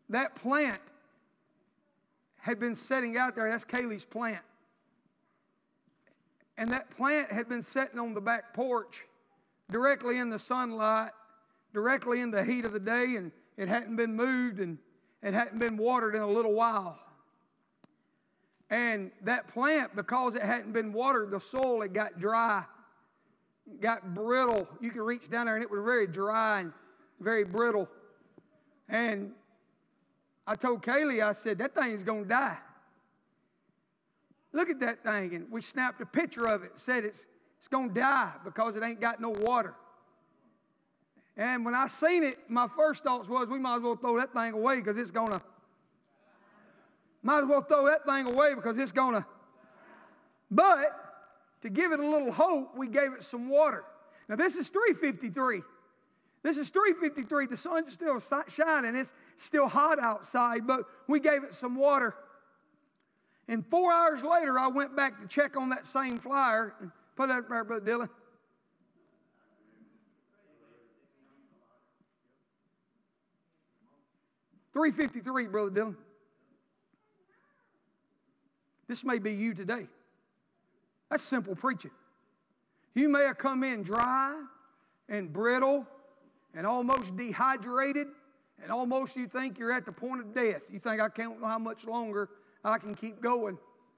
that plant had been sitting out there. That's Kaylee's plant. And that plant had been sitting on the back porch, directly in the sunlight, directly in the heat of the day, and it hadn't been moved and it hadn't been watered in a little while. And that plant, because it hadn't been watered, the soil had got dry, got brittle. You could reach down there and it was very dry and very brittle. And I told Kaylee, I said, that thing's going to die. Look at that thing. And we snapped a picture of it. Said it's going to die because it ain't got no water. And when I seen it, my first thoughts was, we might as well throw that thing away because it's going to. Might as well throw that thing away because it's going to. But to give it a little hope, we gave it some water. Now this is 3:53. This is 3:53. The sun's still shining. It's still hot outside, but we gave it some water. And 4 hours later, I went back to check on that same flyer. And put that up there, Brother Dylan. $3.53, Brother Dylan. This may be you today. That's simple preaching. You may have come in dry and brittle and almost dehydrated, and almost you think you're at the point of death. You think, I can't know how much longer I can keep going.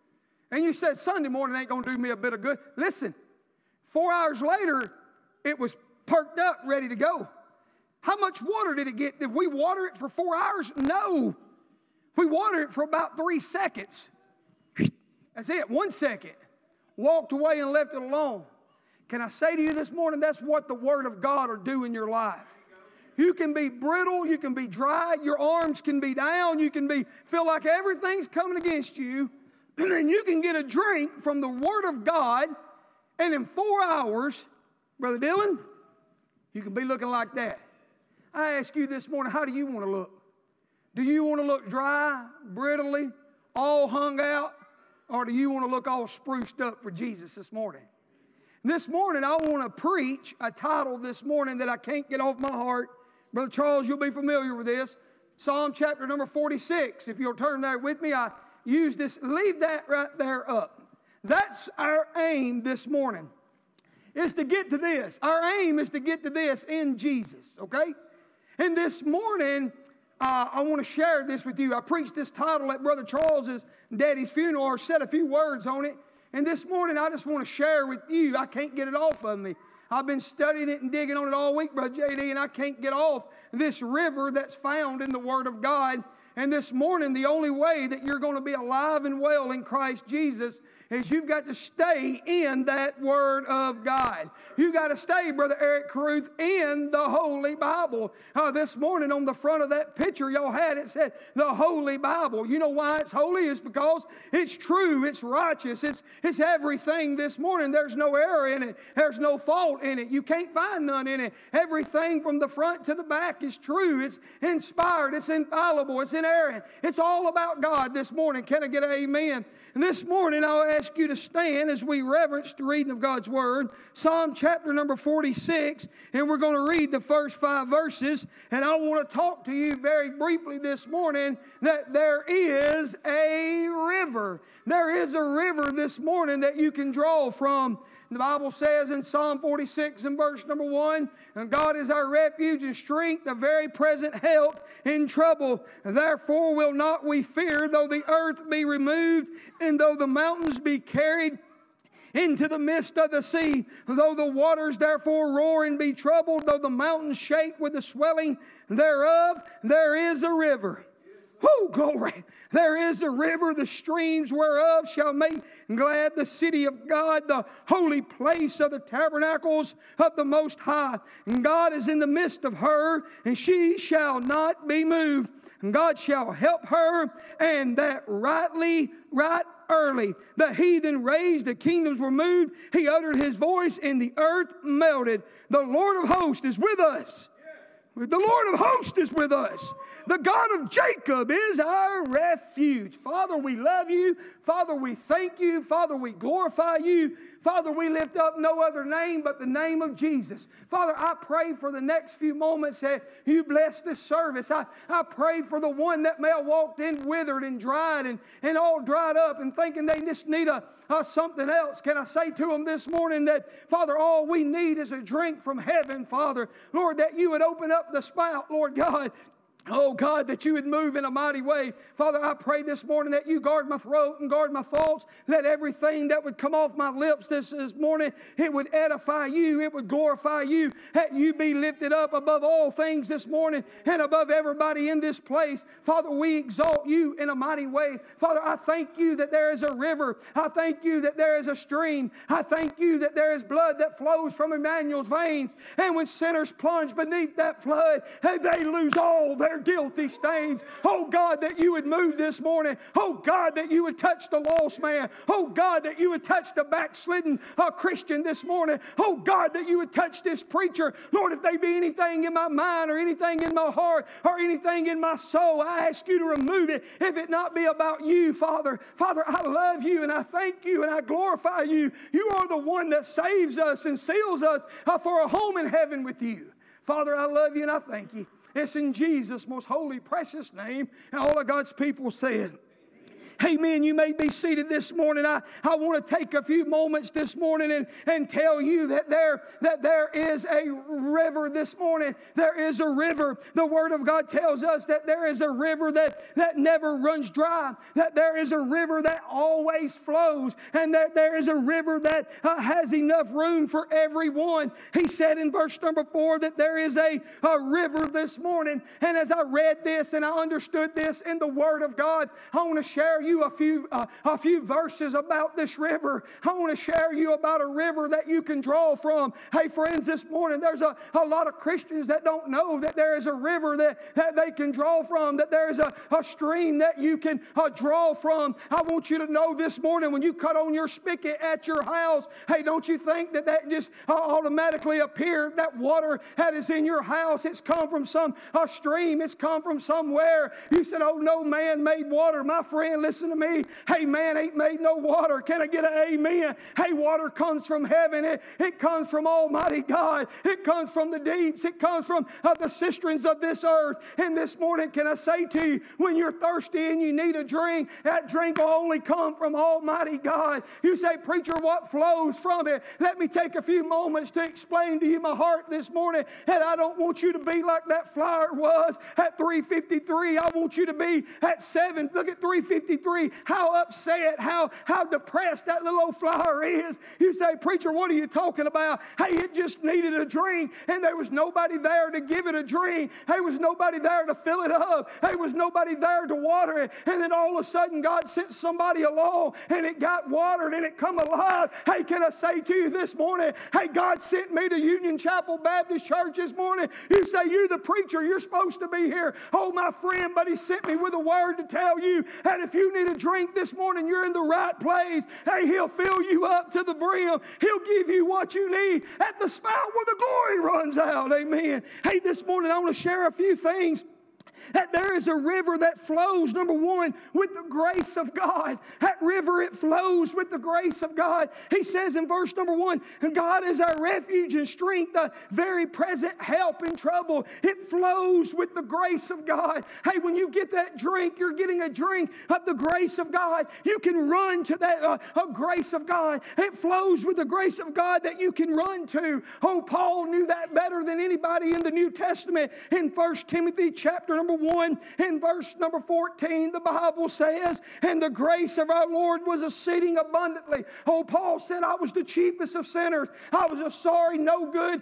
And you said, Sunday morning ain't going to do me a bit of good. Listen, 4 hours later, it was perked up, ready to go. How much water did it get? Did we water it for 4 hours? No. We watered it for about 3 seconds. That's it, 1 second. Walked away and left it alone. Can I say to you this morning, that's what the Word of God will do in your life. You can be brittle, you can be dry, your arms can be down, you can feel like everything's coming against you, and then you can get a drink from the Word of God, and in 4 hours, Brother Dylan, you can be looking like that. I ask you this morning, how do you want to look? Do you want to look dry, brittly, all hung out? Or do you want to look all spruced up for Jesus this morning? This morning, I want to preach a title this morning that I can't get off my heart. Brother Charles, you'll be familiar with this. Psalm chapter number 46. If you'll turn there with me, I use this. Leave that right there up. That's our aim this morning, is to get to this. Our aim is to get to this in Jesus, okay? And this morning, I want to share this with you. I preached this title at Brother Charles's daddy's funeral, or said a few words on it. And this morning, I just want to share with you. I can't get it off of me. I've been studying it and digging on it all week, Brother J.D., and I can't get off this river that's found in the Word of God. And this morning, the only way that you're going to be alive and well in Christ Jesus is you've got to stay in that Word of God. You've got to stay, Brother Eric Caruth, in the Holy Bible. This morning on the front of that picture y'all had, it said the Holy Bible. You know why it's holy? It's because it's true, it's righteous, it's everything this morning. There's no error in it. There's no fault in it. You can't find none in it. Everything from the front to the back is true. It's inspired. It's infallible. It's inerrant. It's all about God this morning. Can I get an amen? And this morning I'll ask you to stand as we reverence the reading of God's Word. Psalm chapter number 46, and we're going to read the first 5 verses. And I want to talk to you very briefly this morning that there is a river. There is a river this morning that you can draw from. The Bible says in Psalm 46 and verse number 1, and God is our refuge and strength, a very present help in trouble. Therefore will not we fear, though the earth be removed, and though the mountains be carried into the midst of the sea, though the waters therefore roar and be troubled, though the mountains shake with the swelling thereof, there is a river. Oh, glory. There is a river, the streams whereof shall make glad the city of God, the holy place of the tabernacles of the Most High. And God is in the midst of her, and she shall not be moved. And God shall help her, and that right early. The heathen raised, the kingdoms were moved. He uttered his voice, and the earth melted. The Lord of hosts is with us. The Lord of hosts is with us. The God of Jacob is our refuge. Father, we love you. Father, we thank you. Father, we glorify you. Father, we lift up no other name but the name of Jesus. Father, I pray for the next few moments that you bless this service. I pray for the one that may have walked in withered and dried and all dried up and thinking they just need something else. Can I say to them this morning that, Father, all we need is a drink from heaven, Father. Lord, that you would open up the spout, Lord God. Oh, God, that you would move in a mighty way. Father, I pray this morning that you guard my throat and guard my thoughts. Let everything that would come off my lips this morning, it would edify you. It would glorify you. That you be lifted up above all things this morning and above everybody in this place. Father, we exalt you in a mighty way. Father, I thank you that there is a river. I thank you that there is a stream. I thank you that there is blood that flows from Emmanuel's veins. And when sinners plunge beneath that flood, they lose all their guilty stains. Oh God, that you would move this morning. Oh God, that you would touch the lost man. Oh God, that you would touch the backslidden Christian this morning. Oh God, that you would touch this preacher. Lord, if there be anything in my mind or anything in my heart or anything in my soul, I ask you to remove it. If it not be about you, Father. Father, I love you and I thank you and I glorify you. You are the one that saves us and seals us for a home in heaven with you. Father, I love you and I thank you. It's in Jesus' most holy, precious name. And all of God's people said, amen. You may be seated this morning. I want to take a few moments this morning and tell you that there is a river this morning. There is a river. The Word of God tells us that there is a river that never runs dry. That there is a river that always flows. And that there is a river that has enough room for everyone. He said in verse number 4 that there is a river this morning. And as I read this and I understood this in the Word of God, I want to share you a few verses about this river. I want to share you about a river that you can draw from. Hey friends, this morning there's a lot of Christians that don't know that there is a river that they can draw from, that there is a stream that you can draw from. I want you to know this morning when you cut on your spigot at your house, hey, don't you think that just automatically appeared, that water that is in your house, it's come from some stream, it's come from somewhere. You said, oh, no man made water. My friend, listen to me. Hey, man ain't made no water. Can I get an amen? Hey, water comes from heaven. It comes from Almighty God. It comes from the deeps. It comes from the cisterns of this earth. And this morning, can I say to you, when you're thirsty and you need a drink, that drink will only come from Almighty God. You say, preacher, what flows from it? Let me take a few moments to explain to you my heart this morning. And I don't want you to be like that flyer was at 3:53. I want you to be at 7. Look at 3:53. How upset, how depressed that little old flower is. You say, preacher, what are you talking about? Hey, it just needed a drink, and there was nobody there to give it a drink. There was nobody there to fill it up. There was nobody there to water it. And then all of a sudden, God sent somebody along, and it got watered, and it come alive. Hey, can I say to you this morning, hey, God sent me to Union Chapel Baptist Church this morning. You say, you're the preacher. You're supposed to be here. Oh, my friend, but He sent me with a word to tell you that if you need a drink this morning, you're in the right place. Hey, He'll fill you up to the brim. He'll give you what you need at the spout where the glory runs out. Amen. Hey, this morning I want to share a few things. That there is a river that flows, number one, with the grace of God. That river, it flows with the grace of God. He says in verse number 1, God is our refuge and strength, a very present help in trouble. It flows with the grace of God. Hey, when you get that drink, you're getting a drink of the grace of God. You can run to that grace of God. It flows with the grace of God that you can run to. Oh, Paul knew that better than anybody in the New Testament. In 1 Timothy chapter number 1 in verse number 14, the Bible says, and the grace of our Lord was exceeding abundantly. Oh, Paul said, I was the chiefest of sinners. I was a sorry, no good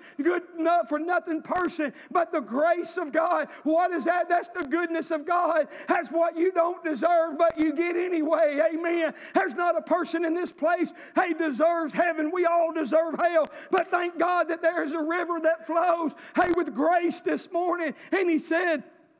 for nothing person, but the grace of God. What is that? That's the goodness of God. That's what you don't deserve, but you get anyway. Amen. There's not a person in this place, hey, deserves heaven. We all deserve hell. But thank God that there is a river that flows, hey, with grace this morning. And he said,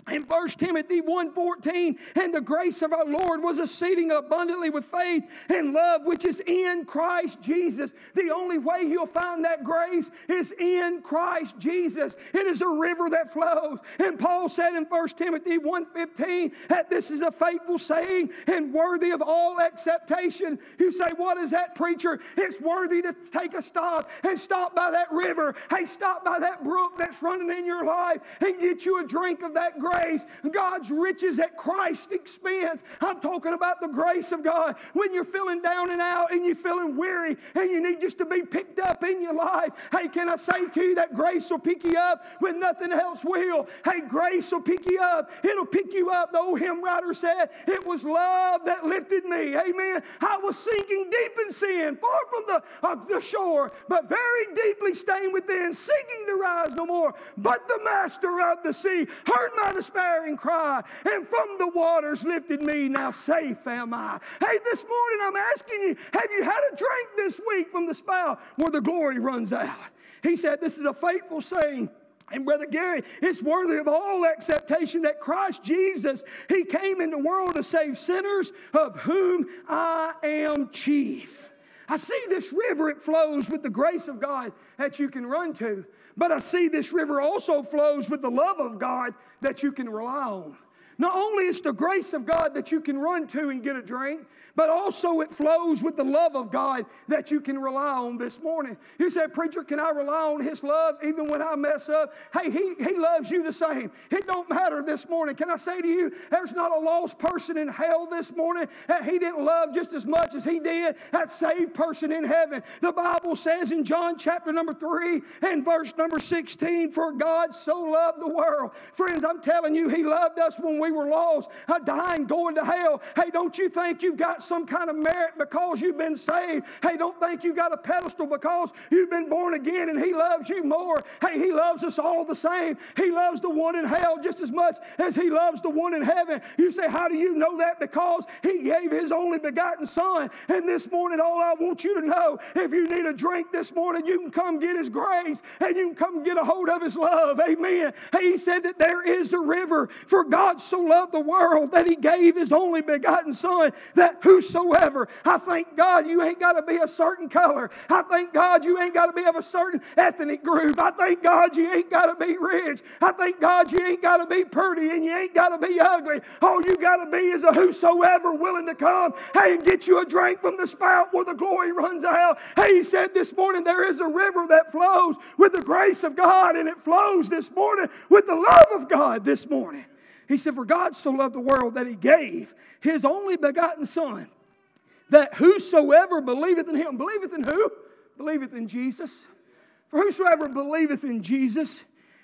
In 1 Timothy 1:14, and the grace of our Lord was exceeding abundantly with faith and love which is in Christ Jesus. The only way you'll find that grace is in Christ Jesus. It is a river that flows. And Paul said in 1 Timothy 1:15 that this is a faithful saying and worthy of all acceptation. You say, what is that, preacher? It's worthy to take a stop and stop by that river. Hey, stop by that brook that's running in your life and get you a drink of that grace. God's riches at Christ's expense. I'm talking about the grace of God. When you're feeling down and out and you're feeling weary and you need just to be picked up in your life. Hey, can I say to you that grace will pick you up when nothing else will? Hey, grace will pick you up. It'll pick you up. The old hymn writer said, it was love that lifted me. Amen. I was sinking deep in sin, far from the shore, but very deeply stained within, seeking to rise no more. But the master of the sea heard my despairing cry, and from the waters lifted me. Now safe am I. Hey, this morning I'm asking you, have you had a drink this week from the spout where the glory runs out? He said, this is a faithful saying. And Brother Gary, it's worthy of all acceptation that Christ Jesus, He came in the world to save sinners, of whom I am chief. I see this river, it flows with the grace of God that you can run to. But I see this river also flows with the love of God that you can rely on. Not only is the grace of God that you can run to and get a drink, but also it flows with the love of God that you can rely on this morning. You say, preacher, can I rely on His love even when I mess up? Hey, He loves you the same. It don't matter this morning. Can I say to you, there's not a lost person in hell this morning that He didn't love just as much as He did that saved person in heaven. The Bible says in John chapter number 3 and verse number 16, for God so loved the world. Friends, I'm telling you, He loved us when we were lost, dying, going to hell. Hey, don't you think you've got some kind of merit because you've been saved? Hey, don't think you got a pedestal because you've been born again and He loves you more. Hey, He loves us all the same. He loves the one in hell just as much as He loves the one in heaven. You say, how do you know that? Because He gave His only begotten Son. And this morning, all I want you to know, if you need a drink this morning, you can come get His grace and you can come get a hold of His love. Amen. Hey, He said that there is a river, for God so loved the world that He gave His only begotten Son, that whosoever. I thank God you ain't got to be a certain color. I thank God you ain't got to be of a certain ethnic group. I thank God you ain't got to be rich. I thank God you ain't got to be pretty and you ain't got to be ugly. All you got to be is a whosoever willing to come, hey, and get you a drink from the spout where the glory runs out. Hey, He said this morning there is a river that flows with the grace of God, and it flows this morning with the love of God this morning. He said, for God so loved the world that He gave His only begotten Son, that whosoever believeth in Him. Believeth in who? Believeth in Jesus. For whosoever believeth in Jesus,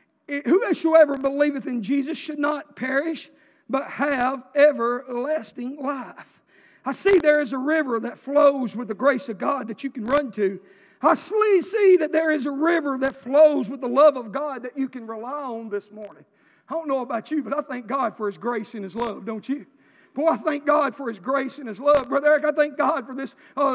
whosoever believeth in Jesus should not perish, but have everlasting life. I see there is a river that flows with the grace of God that you can run to. I see that there is a river that flows with the love of God that you can rely on this morning. I don't know about you, but I thank God for His grace and His love, don't you? Boy, I thank God for His grace and His love. Brother Eric, I thank God for this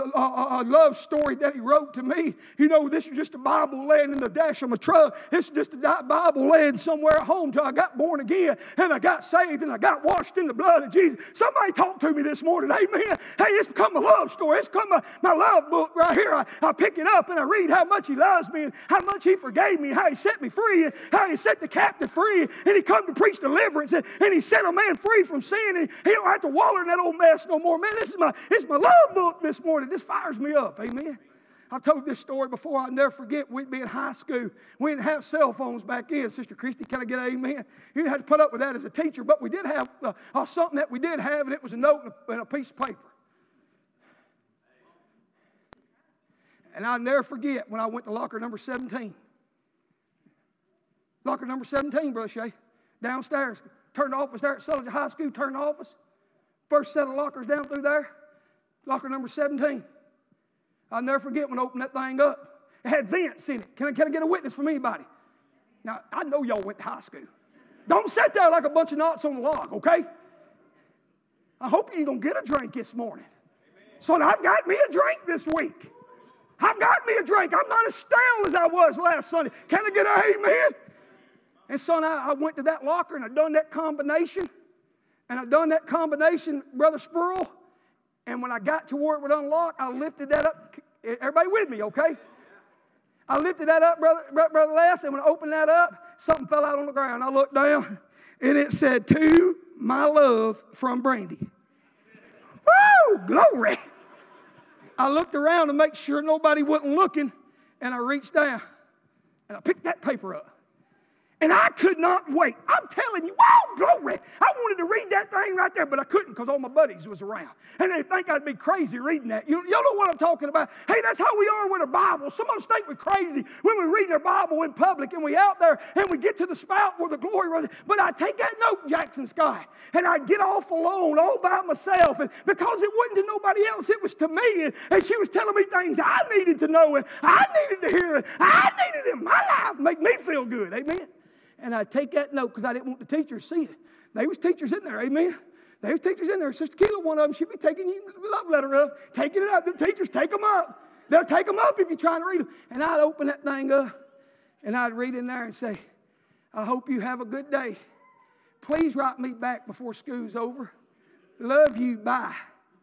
love story that He wrote to me. You know, this is just a Bible laying in the dash of my truck. This is just a Bible laying somewhere at home till I got born again and I got saved and I got washed in the blood of Jesus. Somebody talked to me this morning. Amen. Hey, it's become a love story. It's become my love book right here. I pick it up and I read how much He loves me and how much He forgave me, how He set me free and how He set the captive free. And He come to preach deliverance and He set a man free from sin, and He don't have to waller in that old mess no more. Man, it's my love book this morning. This fires me up. Amen. I've told this story before. I'll never forget. We'd be in high school. We didn't have cell phones back then. Sister Christy, can I get an amen? You didn't have to put up with that as a teacher, but we did have something that we did have, and it was a note and a piece of paper. And I'll never forget when I went to locker number 17. Locker number 17, Brother Shay. Downstairs. Turned the office there at Sullivan High School. Turned the office. First set of lockers down through there. Locker number 17. I'll never forget when I opened that thing up. It had vents in it. Can I get a witness from anybody? Now, I know y'all went to high school. Don't sit there like a bunch of knots on the log, okay? I hope you're going to get a drink this morning. So I've got me a drink this week. I've got me a drink. I'm not as stale as I was last Sunday. Can I get an amen? And son, I went to that locker and I done that combination. And I done that combination, Brother Spurl. And when I got to where it would unlock, I lifted that up. Everybody with me, okay? I lifted that up, Brother Les, and when I opened that up, something fell out on the ground. I looked down, and it said, "To my love from Brandy." Woo! Glory! I looked around to make sure nobody wasn't looking, and I reached down, and I picked that paper up. And I could not wait. I'm telling you, wow, glory. I wanted to read that thing right there, but I couldn't because all my buddies was around. And they think I'd be crazy reading that. Y'all know what I'm talking about. Hey, that's how we are with our Bible. Some of us think we're crazy when we read our Bible in public and we out there and we get to the spout where the glory runs. But I take that note, Jackson Sky, and I'd get off alone all by myself. And because it wasn't to nobody else, it was to me. And she was telling me things I needed to know and I needed to hear. And I needed it in my life to make me feel good. Amen. And I'd take that note because I didn't want the teachers to see it. There was teachers in there, amen? There was teachers in there. Sister Keela, one of them, she'd be taking you the love letter up, taking it up. The teachers, take them up. They'll take them up if you're trying to read them. And I'd open that thing up, and I'd read in there and say, "I hope you have a good day. Please write me back before school's over. Love you, bye."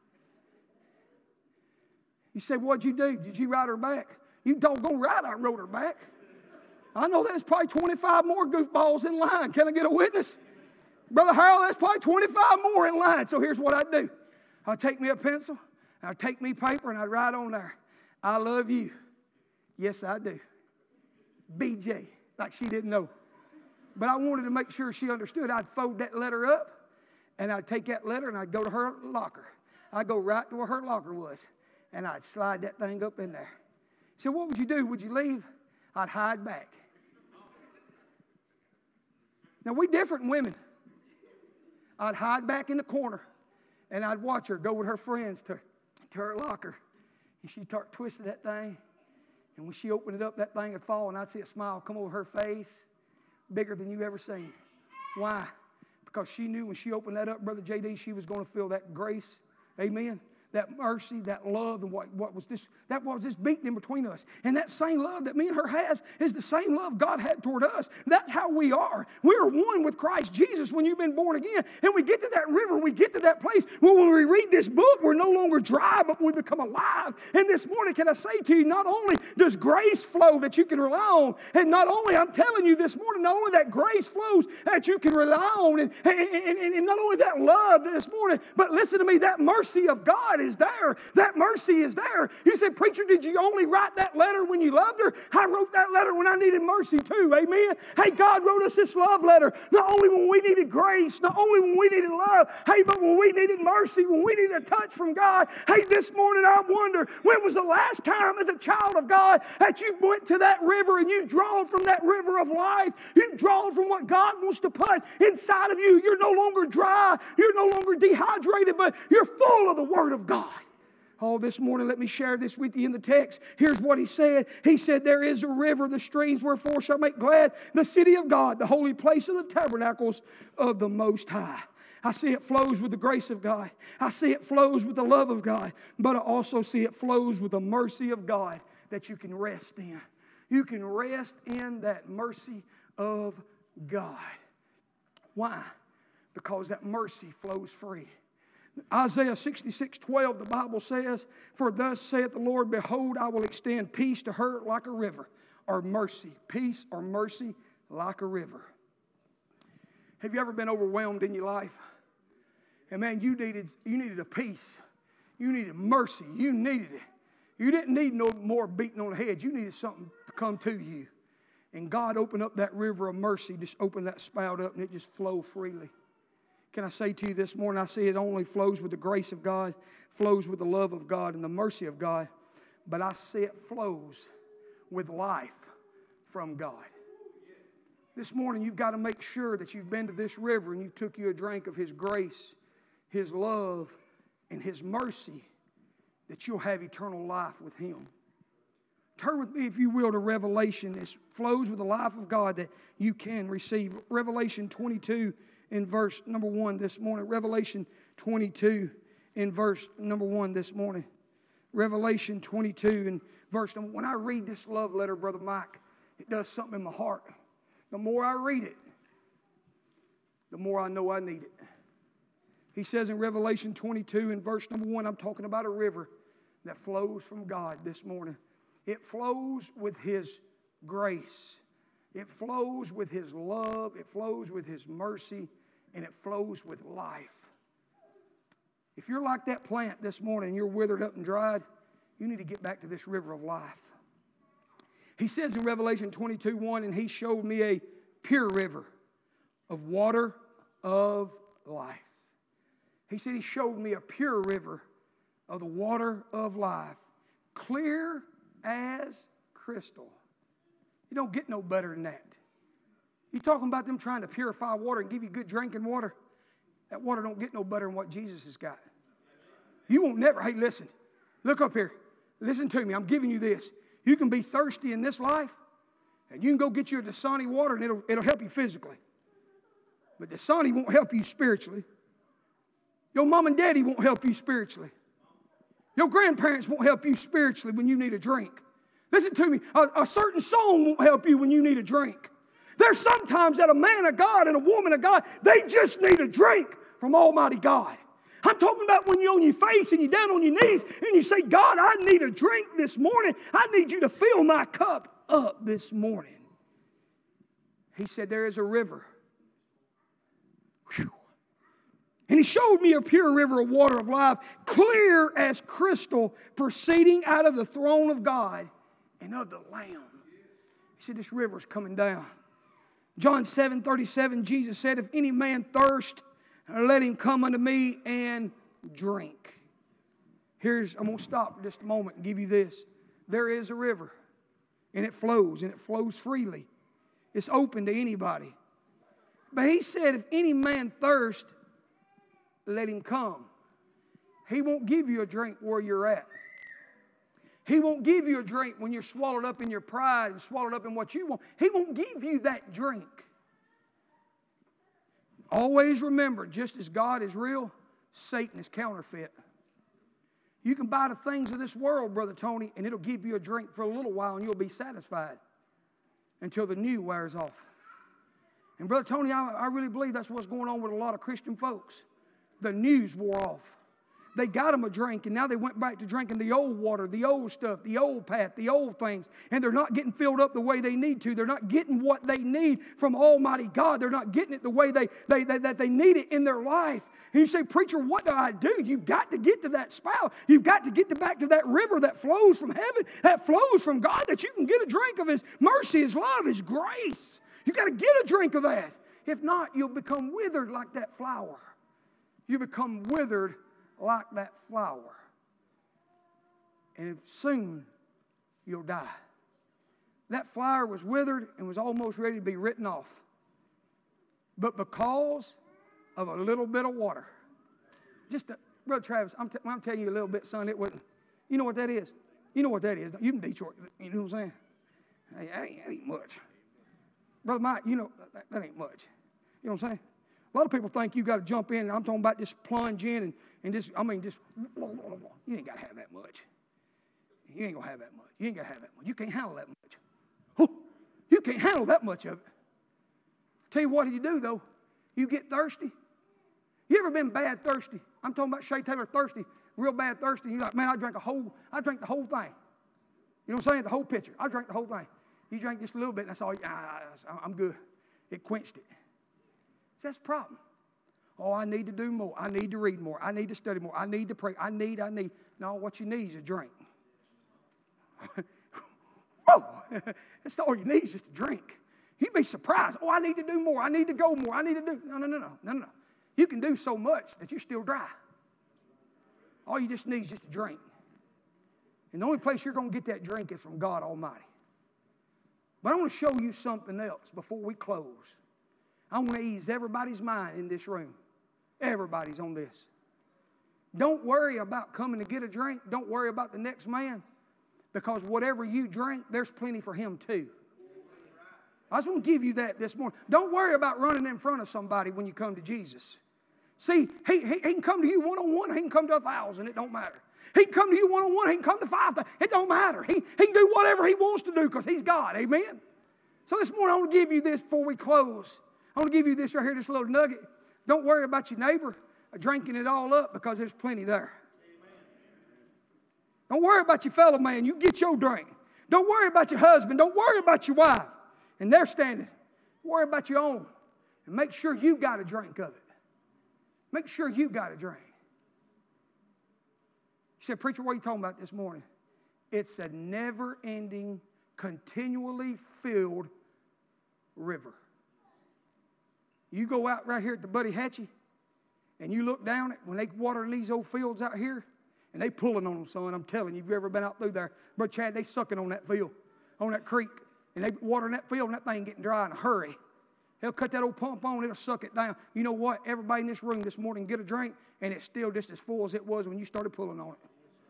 You say, "What'd you do? Did you write her back?" You doggone right I wrote her back. I know there's probably 25 more goofballs in line. Can I get a witness? Brother Harold, there's probably 25 more in line. So here's what I'd do. I'd take me a pencil, I'd take me paper, and I'd write on there, "I love you. Yes, I do. BJ," like she didn't know. But I wanted to make sure she understood. I'd fold that letter up, and I'd take that letter, and I'd go to her locker. I'd go right to where her locker was, and I'd slide that thing up in there. So what would you do? Would you leave? I'd hide back. Now, we different women. I'd hide back in the corner, and I'd watch her go with her friends to her locker. And she'd start twisting that thing. And when she opened it up, that thing would fall, and I'd see a smile come over her face, bigger than you ever seen. Why? Because she knew when she opened that up, Brother J.D., she was going to feel that grace. Amen. That mercy, that love, and what was this beating in between us. And that same love that me and her has is the same love God had toward us. That's how we are. We are one with Christ Jesus when you've been born again. And we get to that river, we get to that place where when we read this book, we're no longer dry, but we become alive. And this morning, can I say to you, not only does grace flow that you can rely on, and not only, I'm telling you this morning, not only that grace flows that you can rely on, and not only that love this morning, but listen to me, that mercy of God is there. That mercy is there. You said, "Preacher, did you only write that letter when you loved her?" I wrote that letter when I needed mercy too. Amen. Hey, God wrote us this love letter not only when we needed grace, not only when we needed love, hey, but when we needed mercy, when we needed a touch from God. Hey, this morning I wonder, when was the last time as a child of God that you went to that river and you drawn from that river of life? You drawn from what God wants to put inside of you. You're no longer dry. You're no longer dehydrated, but you're full of the Word of God. Oh, this morning, let me share this with you in the text. Here's what he said. He said, "There is a river, the streams wherefore shall make glad the city of God, the holy place of the tabernacles of the Most High." I see it flows with the grace of God. I see it flows with the love of God. But I also see it flows with the mercy of God that you can rest in. You can rest in that mercy of God. Why? Because that mercy flows free. Isaiah 66:12, the Bible says, "For thus saith the Lord, behold, I will extend peace to her like a river," or mercy. Peace or mercy like a river. Have you ever been overwhelmed in your life? And man, you needed a peace. You needed mercy. You needed it. You didn't need no more beating on the head. You needed something to come to you. And God opened up that river of mercy, just opened that spout up, and it just flowed freely. Can I say to you this morning, I see it only flows with the grace of God, flows with the love of God and the mercy of God, but I see it flows with life from God. This morning, you've got to make sure that you've been to this river and you took you a drink of His grace, His love, and His mercy, that you'll have eternal life with Him. Turn with me, if you will, to Revelation. It flows with the life of God that you can receive. Revelation 22 in verse number 1 this morning. Revelation 22 in verse number 1 this morning. Revelation 22 in verse number 1. When I read this love letter, Brother Mike, it does something in my heart. The more I read it, the more I know I need it. He says in Revelation 22 in verse number 1, I'm talking about a river that flows from God this morning. It flows with His grace. It flows with His love. It flows with His mercy. And it flows with life. If you're like that plant this morning and you're withered up and dried, you need to get back to this river of life. He says in Revelation 22:1, and He showed me a pure river of water of life. He said He showed me a pure river of the water of life, clear as crystal. You don't get no better than that. You talking about them trying to purify water and give you good drinking water? That water don't get no better than what Jesus has got. You won't never, hey, listen, look up here. Listen to me, I'm giving you this. You can be thirsty in this life, and you can go get you a Dasani water, and it'll help you physically. But Dasani won't help you spiritually. Your mom and daddy won't help you spiritually. Your grandparents won't help you spiritually when you need a drink. Listen to me, a certain song won't help you when you need a drink. There's sometimes that a man of God and a woman of God, they just need a drink from Almighty God. I'm talking about when you're on your face and you're down on your knees and you say, God, I need a drink this morning. I need you to fill my cup up this morning. He said, there is a river. Whew. And He showed me a pure river of water of life, clear as crystal, proceeding out of the throne of God and of the Lamb. He said, this river's coming down. John 7:37, Jesus said, if any man thirst, let him come unto me and drink. I'm going to stop for just a moment and give you this. There is a river, and it flows freely. It's open to anybody. But He said, if any man thirst, let him come. He won't give you a drink where you're at. He won't give you a drink when you're swallowed up in your pride and swallowed up in what you want. He won't give you that drink. Always remember, just as God is real, Satan is counterfeit. You can buy the things of this world, Brother Tony, and it'll give you a drink for a little while and you'll be satisfied until the new wears off. And Brother Tony, I really believe that's what's going on with a lot of Christian folks. The news wore off. They got them a drink, and now they went back to drinking the old water, the old stuff, the old path, the old things. And they're not getting filled up the way they need to. They're not getting what they need from Almighty God. They're not getting it the way that they need it in their life. And you say, preacher, what do I do? You've got to get to that spout. You've got to get back to that river that flows from heaven, that flows from God, that you can get a drink of His mercy, His love, His grace. You've got to get a drink of that. If not, you'll become withered like that flower. You become withered like that flower. And soon you'll die. That flower was withered and was almost ready to be written off. But because of a little bit of water, Brother Travis, I'm telling you a little bit, son, it wasn't. You know what that is? You know what that is. You can Detroit, you know what I'm saying? Hey, that ain't much. Brother Mike, you know, that ain't much. You know what I'm saying? A lot of people think you got to jump in, and I'm talking about just plunge in and just, you ain't got to have that much. You ain't going to have that much. You ain't got to have that much. You can't handle that much. Oh, you can't handle that much of it. Tell you what you do, though. You get thirsty. You ever been bad thirsty? I'm talking about Shay Taylor thirsty, real bad thirsty. You're like, man, I drank the whole thing. You know what I'm saying? The whole pitcher. I drank the whole thing. You drank just a little bit, and that's all. I'm good. It quenched it. That's the problem. Oh, I need to do more. I need to read more. I need to study more. I need to pray. I need. No, what you need is a drink. Whoa! That's all you need is just a drink. You'd be surprised. Oh, I need to do more. I need to go more. I need to do. No. You can do so much that you're still dry. All you just need is just a drink. And the only place you're going to get that drink is from God Almighty. But I want to show you something else before we close. I want to ease everybody's mind in this room. Everybody's on this. Don't worry about coming to get a drink. Don't worry about the next man. Because whatever you drink, there's plenty for him too. I just want to give you that this morning. Don't worry about running in front of somebody when you come to Jesus. See, he can come to you one-on-one. He can come to 1,000. It don't matter. He can come to you one-on-one. He can come to 5,000. It don't matter. He can do whatever He wants to do because He's God. Amen? So this morning, I want to give you this before we close. I want to give you this right here, this little nugget. Don't worry about your neighbor drinking it all up because there's plenty there. Don't worry about your fellow man. You get your drink. Don't worry about your husband. Don't worry about your wife. And they're standing. Worry about your own. And make sure you got a drink of it. Make sure you got a drink. He said, preacher, what are you talking about this morning? It's a never-ending, continually filled river. You go out right here at the Buddy Hatchie, and you look down at when they watering these old fields out here, and they pulling on them, son. I'm telling you, if you've ever been out through there, Brother Chad, they sucking on that field, on that creek, and they watering that field, and that thing getting dry in a hurry. They'll cut that old pump on, it'll suck it down. You know what? Everybody in this room this morning get a drink, and it's still just as full as it was when you started pulling on it.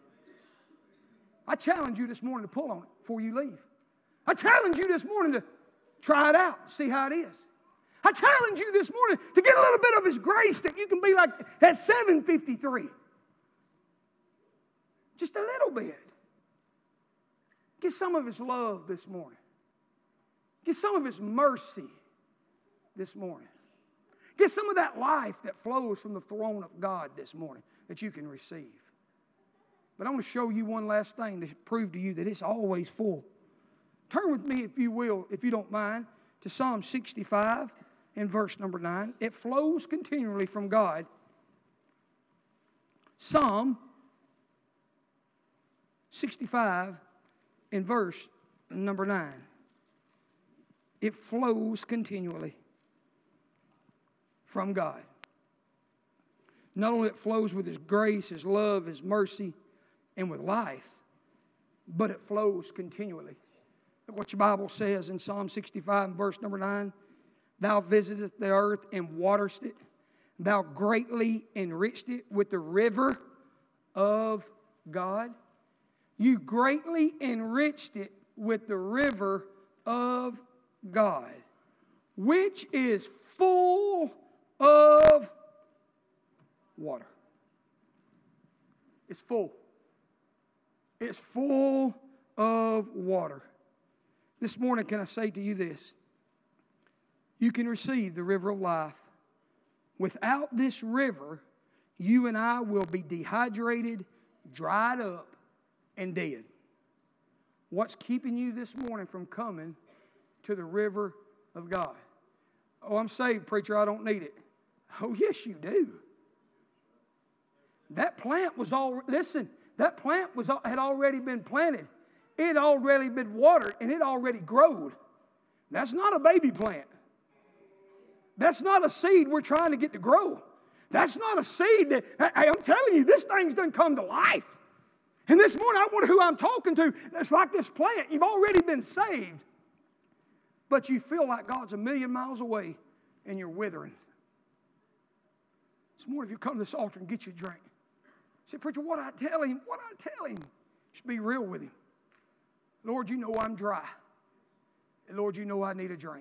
I challenge you this morning to pull on it before you leave. I challenge you this morning to try it out, see how it is. I challenge you this morning to get a little bit of His grace that you can be like that 753. Just a little bit. Get some of His love this morning. Get some of His mercy this morning. Get some of that life that flows from the throne of God this morning that you can receive. But I want to show you one last thing to prove to you that it's always full. Turn with me, if you will, if you don't mind, to Psalm 65 and verse number 9. It flows continually from God. Psalm 65 and verse number 9. It flows continually from God. Not only it flows with His grace, His love, His mercy, and with life, but it flows continually. Look what your Bible says in Psalm 65 and verse number 9. Thou visitest the earth and waterest it. Thou greatly enriched it with the river of God. You greatly enriched it with the river of God, which is full of water. It's full. It's full of water. This morning, can I say to you this? You can receive the river of life. Without this river, you and I will be dehydrated, dried up, and dead. What's keeping you this morning from coming to the river of God? Oh, I'm saved, preacher, I don't need it. Oh, yes, you do. That plant was had already been planted. It had already been watered, and it already growed. That's not a baby plant. That's not a seed we're trying to get to grow. That's not a seed that, hey, I'm telling you, this thing's done come to life. And this morning, I wonder who I'm talking to that's like this plant. You've already been saved, but you feel like God's a million miles away, and you're withering. This morning, if you come to this altar and get you a drink, say, preacher, what I tell him? Just be real with him. Lord, you know I'm dry. And Lord, you know I need a drink.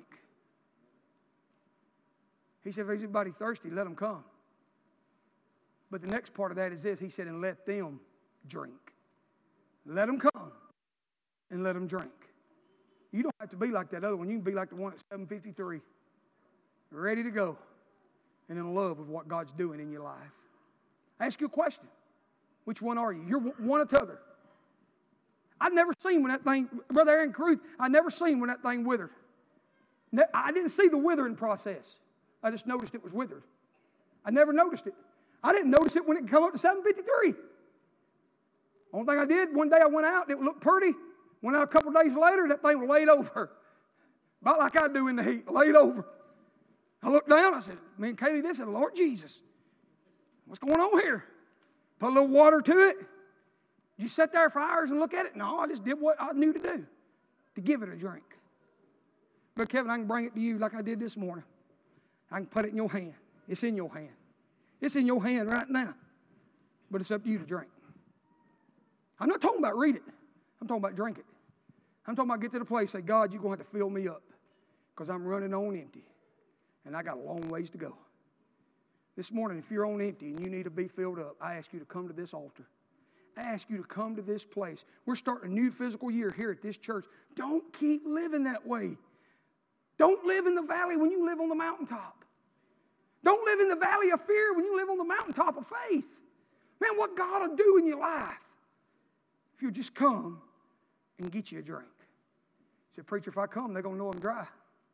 He said, if there's anybody thirsty, let them come. But the next part of that is this. He said, and let them drink. Let them come and let them drink. You don't have to be like that other one. You can be like the one at 753. Ready to go. And in love with what God's doing in your life. I ask you a question. Which one are you? You're one or the other. I've never seen when that thing, Brother Aaron Cruz, I never seen when that thing withered. I didn't see the withering process. I just noticed it was withered. I never noticed it. I didn't notice it when it came up to 753. Only thing I did, one day I went out and it looked pretty. Went out a couple of days later, that thing was laid over. About like I do in the heat, laid over. I looked down, I said, me and Katie did, said, Lord Jesus, what's going on here? Put a little water to it. You sit there for hours and look at it? No, I just did what I knew to do, to give it a drink. But Kevin, I can bring it to you like I did this morning. I can put it in your hand. It's in your hand. It's in your hand right now. But it's up to you to drink. I'm not talking about read it. I'm talking about drink it. I'm talking about get to the place, say, God, you're going to have to fill me up because I'm running on empty. And I got a long ways to go. This morning, if you're on empty and you need to be filled up, I ask you to come to this altar. I ask you to come to this place. We're starting a new physical year here at this church. Don't keep living that way. Don't live in the valley when you live on the mountaintop. Don't live in the valley of fear when you live on the mountaintop of faith. Man, what God will do in your life if you just come and get you a drink. He said, preacher, if I come, they're going to know I'm dry.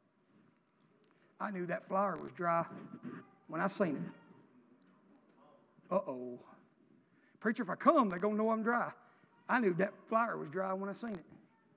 I knew that flower was dry when I seen it. Uh-oh. Preacher, if I come, they're going to know I'm dry. I knew that flower was dry when I seen it.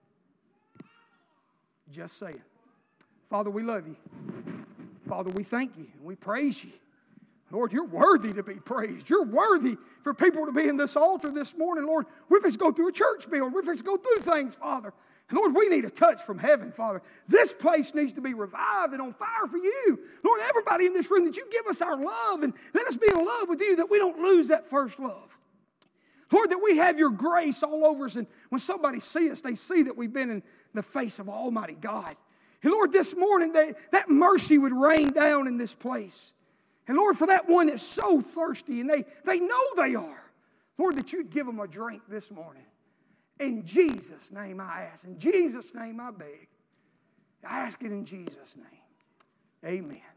Just saying. Father, we love you. Father, we thank you and we praise you. Lord, you're worthy to be praised. You're worthy for people to be in this altar this morning, Lord. We're supposed to go through a church build. We're supposed to go through things, Father. And Lord, we need a touch from heaven, Father. This place needs to be revived and on fire for you. Lord, everybody in this room, that you give us our love and let us be in love with you, that we don't lose that first love. Lord, that we have your grace all over us, and when somebody sees us, they see that we've been in the face of Almighty God. And Lord, this morning, that mercy would rain down in this place. And Lord, for that one that's so thirsty, and they know they are, Lord, that you'd give them a drink this morning. In Jesus' name I ask. In Jesus' name I beg. I ask it in Jesus' name. Amen.